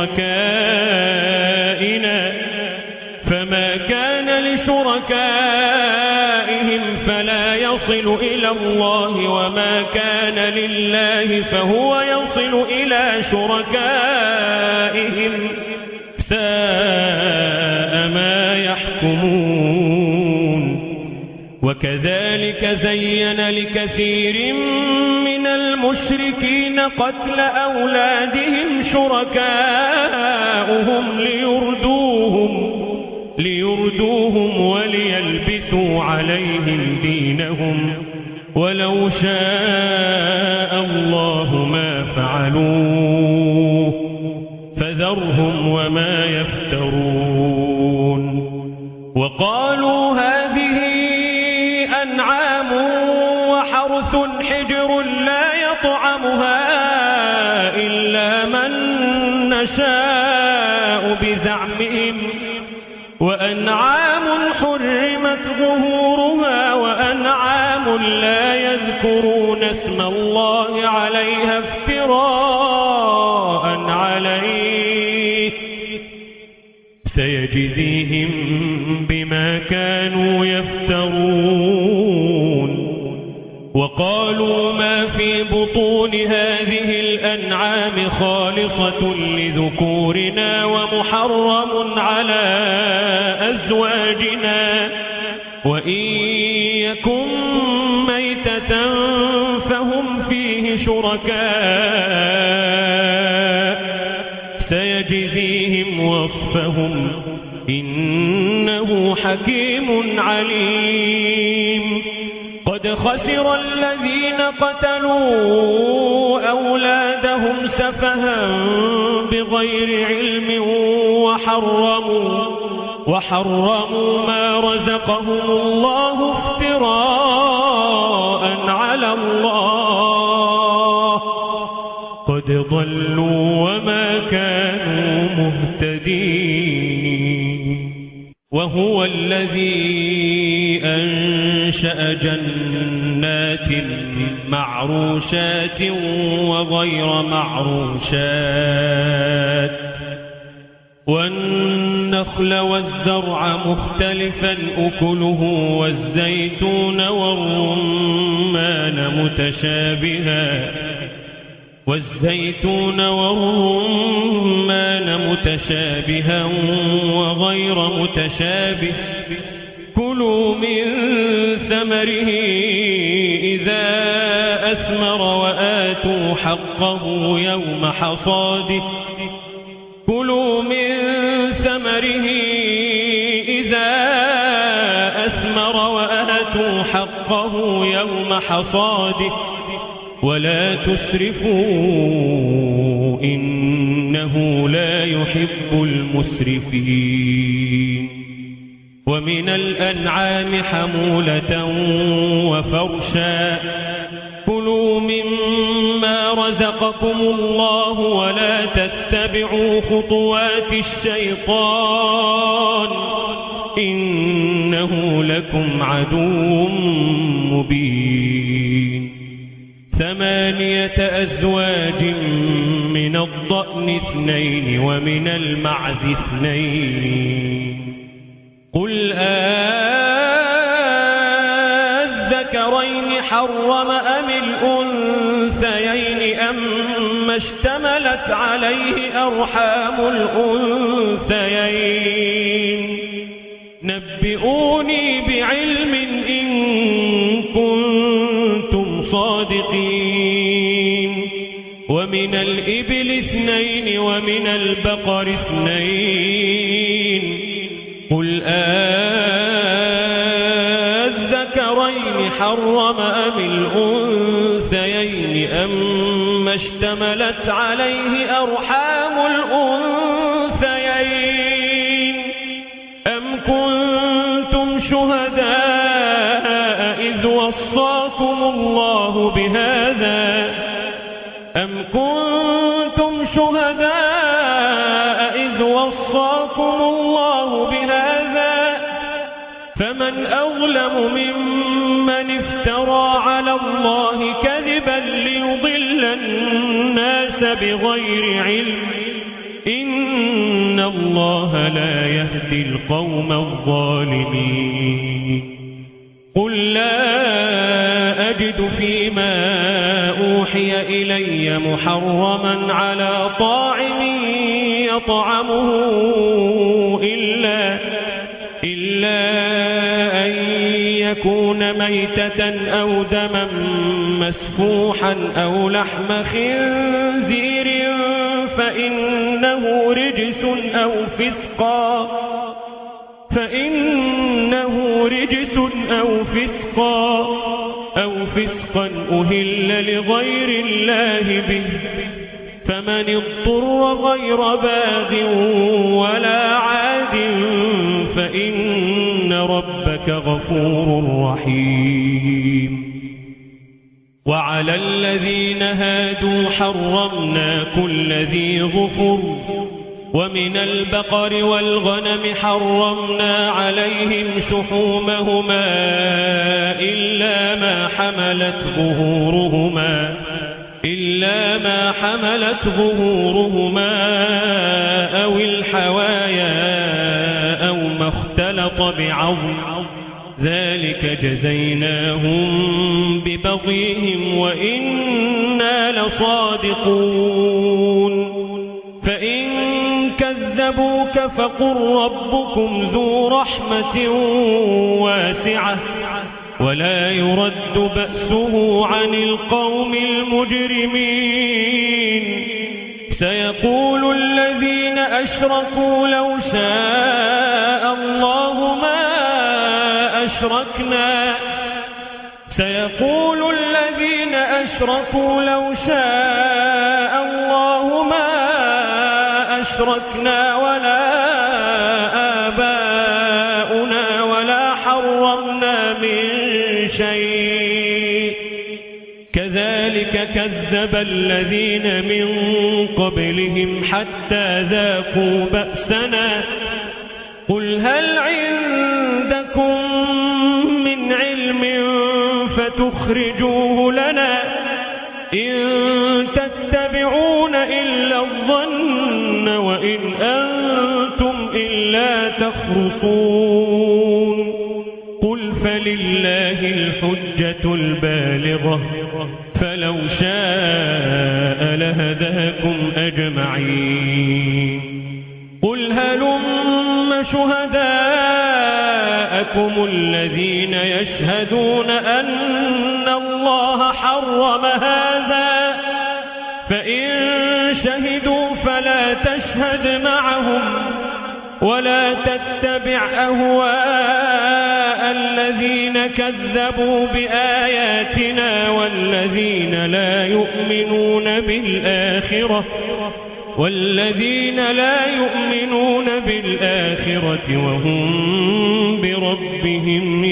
لشركائنا فما كان لشركائهم فلا يصل إلى الله وما كان لله فهو يصل إلى شركائهم ساء ما يحكمون وكذلك زين لكثير من من المشركين قتل أولادهم شركاؤهم ليردوهم ليردوهم وليلبسوا عليهم دينهم ولو شاء الله ما فعلوه فذرهم وما يفترون. وقالوا هذه أنعام وحرث حجر لا يطعمها إلا من نشاء بزعمهم وأنعام حرمت ظهورها وأنعام لا يذكرون اسم الله عليها افتراء عليه سيجزيهم بما كانوا يفترون. وقالوا ما في بطون هذه الأنعام خالصة لذكورنا ومحرم على أزواجنا وإن يكن ميتة فهم فيه شركاء سيجزيهم وصفهم إنه حكيم عليم. قد خسر الذين قتلوا أولادهم سفها بغير علم وحرموا وحرموا ما رزقهم الله افتراء على الله قد ضلوا وما كانوا مهتدين. وهو الذي أنشأ جنات معروشات وغير معروشات والنخل والزرع مختلفا أكله والزيتون والرمان متشابها والزيتون والرمان متشابها وغير متشابه كلوا من ثمره إذا أثمر وآتوا حقه يوم حصاده كلوا من ثمره إذا أثمر وآتوا حقه يوم حصاده ولا تسرفوا إنه لا يحب المسرفين. ومن الأنعام حمولة وفرشا كلوا مما رزقكم الله ولا تتبعوا خطوات الشيطان إنه لكم عدو مبين. ثمانية أزواج من الضأن اثنين ومن المعز اثنين قل أذكرين حرم أم الأنثيين أم اشتملت عليه أرحام الأنثيين نبئوني بعلم إن كنتم صادقين. ومن الإبل اثنين ومن البقر اثنين قل أذكرين حرم أم الأنثيين أم اشتملت عليه أرحام الأنثيين أم كنتم شهداء إذ وصاكم الله بهذا أم كنتم شهداء إذ وصاكم الله بهذا فمن أظلم ممن افترى على الله كذبا ليضل الناس بغير علم إن الله لا يهدي القوم الظالمين. قل لا أجد فيما أوحي إلي محرما على طاعم يطعمه إلا, إلا أن يكون ميتة أو دما مسفوحا أو لحم خنزير فإنه رجس أو فسقا فإنه رجس أو فسقا أو فسقا أهل لغير الله به فمن اضطر غير باغ ولا عاد فإن ربك غفور رحيم. وعلى الذين هادوا حرمنا كل ذي ظفر ومن البقر والغنم حرمنا عليهم شحومهما إلا ما حملت ظهورهما إلا ما حملت ظهورهما أو الحوايا أو ما اختلط بعظم ذلك جزيناهم ببغيهم وإنا لصادقون. فإن كذبوك فقل ربكم ذو رحمة واسعة ولا يرد بأسه عن القوم المجرمين. سيقول الذين أشركوا لو شاء الله ما أشركنا سيقول الذين أشركوا لو شاء الله ما أشركنا ولا آباؤنا ولا حرمنا من شيء كذلك كذب الذين من قبلهم حتى ذاقوا بأسنا. قل هل عندكم من علم فتخرجوه لنا إن تتبعون إلا الظن وإن أنتم إلا تخرصون. قل فلله الحجة البالغة فلو شاء لهداكم أجمعين. قل هلم شهداءكم الذين يشهدون أن الله حرم هذا فإن شهدوا فلا تشهد معهم ولا تتبع أهواء الذين كذبوا بآياتنا والذين لا يؤمنون بالآخرة والذين لا يؤمنون بالآخرة وهم بربهم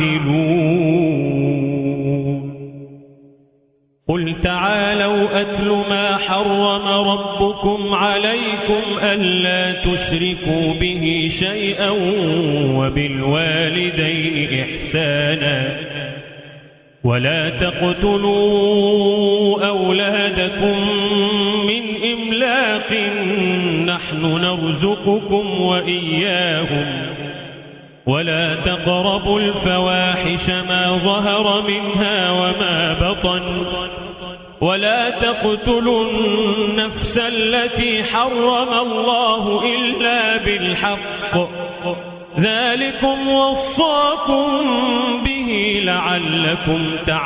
يعدلون. قل تعالوا أتل ما حرم ربكم عليكم ألا تشركوا به شيئا وبالوالدين إحسانا ولا تقتلوا أولادكم من إملاق نحن نرزقكم وإياهم ولا تقربوا الفواحش ما ظهر منها وما بطن ولا تقتلوا النفس التي حرم الله إلا بالحق ذلكم وصاكم به لعلكم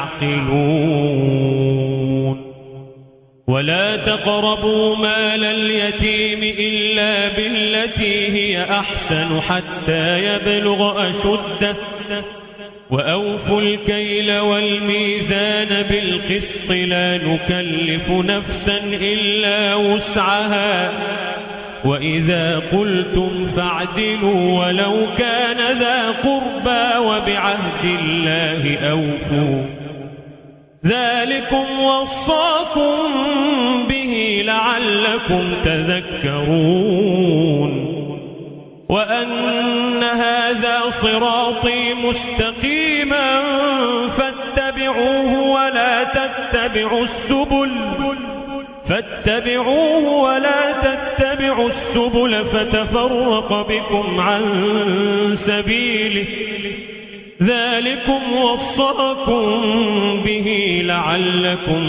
تعقلون. ولا تقربوا مال اليتيم إلا بالتي هي أحسن حتى يبلغ أشده وأوفوا الكيل والميزان بالقسط لا نكلف نفسا إلا وسعها وإذا قلتم فاعدلوا ولو كان ذا قربى وبعهد الله أوفوا ذلكم وصاكم به لعلكم تذكرون. وأن هذا صراطي مستقيما فاتبعوه ولا تتبعوا السبل فاتبعوه ولا تتبعوا السبل فتفرق بكم عن سبيله ذلكم وصاكم به لعلكم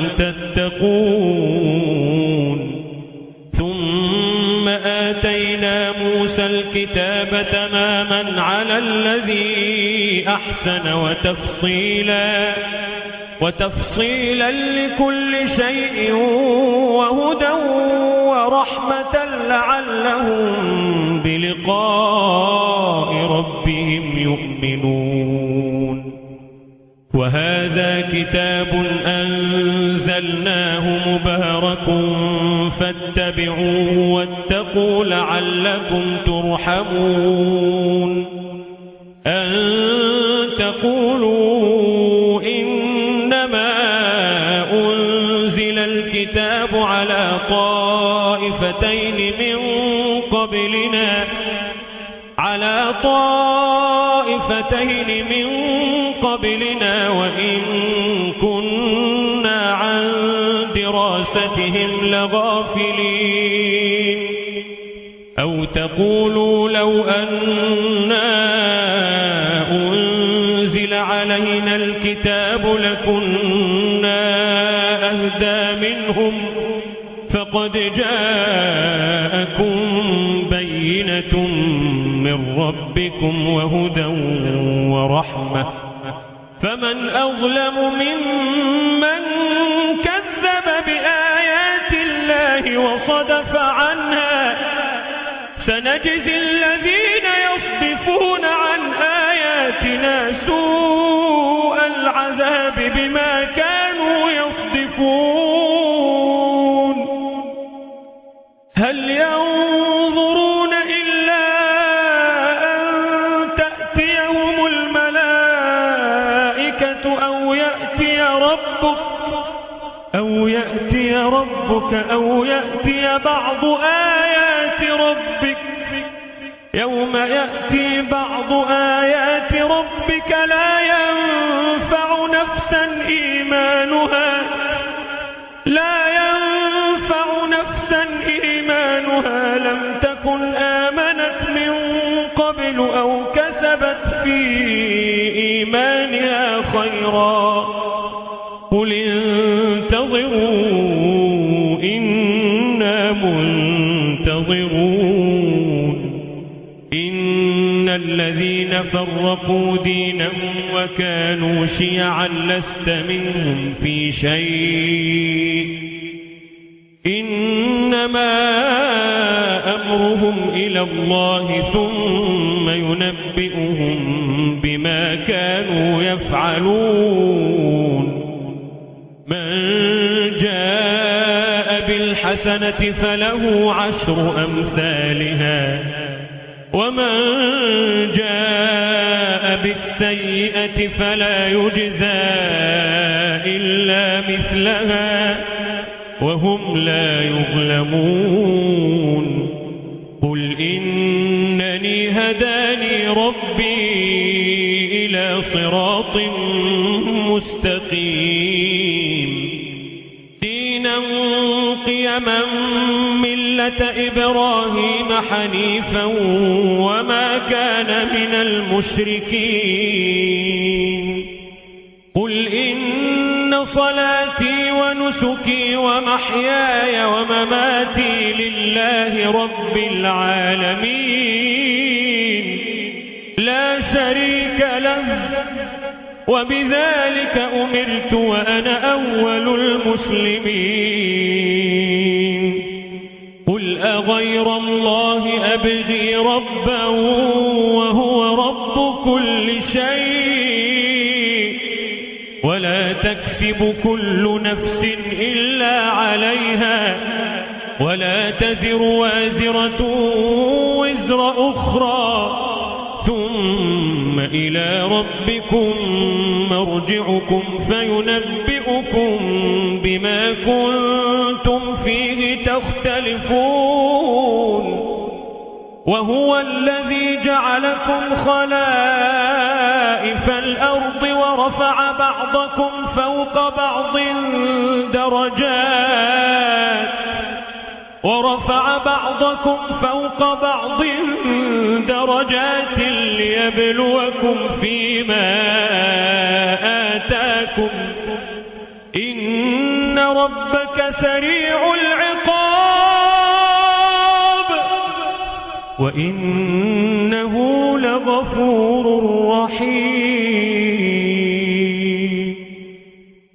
تتقون. ثم آتينا موسى الكتاب تماما على الذي أحسن وتفصيلا وتفصيلا لكل شيء وهدى ورحمة لعلهم بلقاء ربهم يؤمنون. وهذا كتاب أنزلناه مبارك فاتبعوه واتقوا لعلكم ترحمون. أن تقولوا إنما أنزل الكتاب على طائفتين من قبلنا على طائفتين من قبلنا وإن كنا عن دراستهم لغافلين. أو تقولوا لو أنا أنزل علينا الكتاب لكنا أهدى منهم فقد جاءكم بينة من ربكم وهدى ورحمة فمن أظلم ممن كذب بآيات الله وصدف عنها. سنجزي الذين يصدفون عن آياتنا سوء العذاب بما كانوا يصدفون. هل ينظرون إلا أن تأتيهم الملائكة أو يأتي ربك أو يأتي ربك أو يأتي بعض آيات ربك يوم يأتي بعض آيات ربك لا ينفع نفسا إيمانها لا ينفع نفسا إيمانها لم تكن آمنت من قبل أو كسبت في إيمانها خيرا. قل انتظروا إنا منتظرون. إن الذين فرقوا دينهم وكانوا شيعا لست منهم في شيء إنما أمرهم إلى الله ثم ينبئهم بما كانوا يفعلون. من جاء بالحسنة فله عشر أمثالها ومن جاء بالسيئة فلا يجزى إلا مثلها وهم لا يظلمون. قل إنني هداني ربي إلى صراط مستقيم دينا قيما ملة إبراهيم حنيفا وما كان من المشركين. قل إن صلاتي ونسكي ومحياي ومماتي لله رب العالمين لا شريك له وبذلك أمرت وأنا أول المسلمين. قل أغير الله أبغي ربا وهو رب كل شيء ولا تكسب كل نفس إلا عليها ولا تزر وازرة وزر أخرى ثم إلى ربكم مرجعكم فينبئكم بما كنتم فيه تختلفون. وهو الذي جعلكم خلائف الأرض ورفع بعضكم فوق بعض درجات ورفع بعضكم فوق بعض درجات ليبلوكم فيما آتاكم إن ربك سريع العقاب وإنه لغفور رحيم.